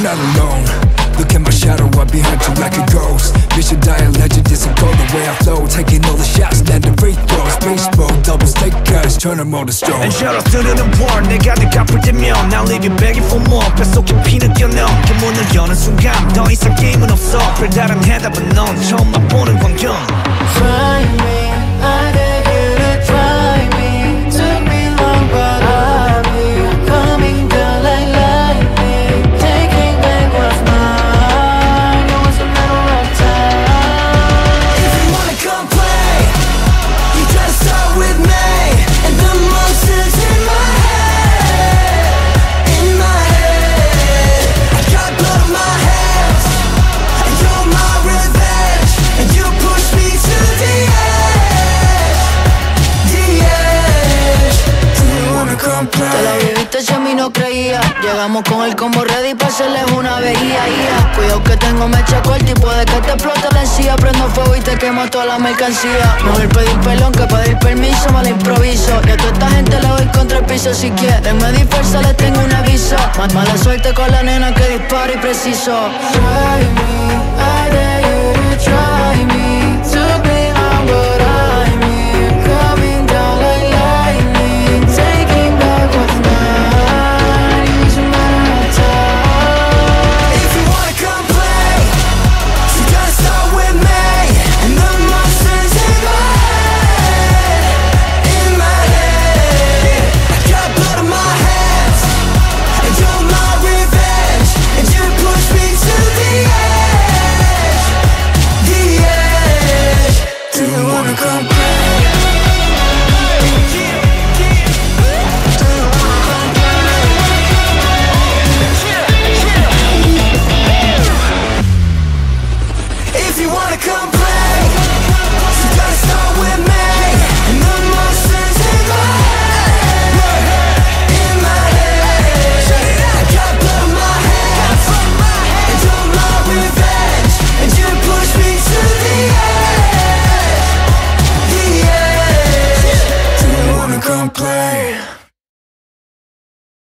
not alone. Look at my shadow, I'm behind you like a ghost. Mission die a legend, this will go the way I flow. Taking all the shots, landing free throws. Baseball, double stick guys, turn them all to stone. And shout out to the war, 내가 갚을 때면 Now living begging for more, 뱃속에 피 느껴넣어 그 문을 여는 순간 더 이상 게임은 없어 별다른 해답은 넌 처음 맛보는 광경. Try me, I beg you to try me. Took me long but I'll be coming down like lightning. Taking back what's mine. It was a matter of time. If you wanna come play, you gotta start with me. And the monsters in my head, in my head. I got blood on my hands, and you're my revenge. And you push me to the edge, the edge. Do you wanna come play? Te la viviste si a mí no creía. Llegamos con el combo ready pa' hacerles una veía. Cuidado que tengo mecha corta y puede que te explote la encía. Prendo fuego y te quemo toda la mercancía. Mejor pedir pelón que pedir permiso, me lo improviso. Y a toda esta gente le doy contra el piso. Si quieren medir fuerza les tengo un aviso. Mala suerte con la nena que dispara y preciso. Try me, I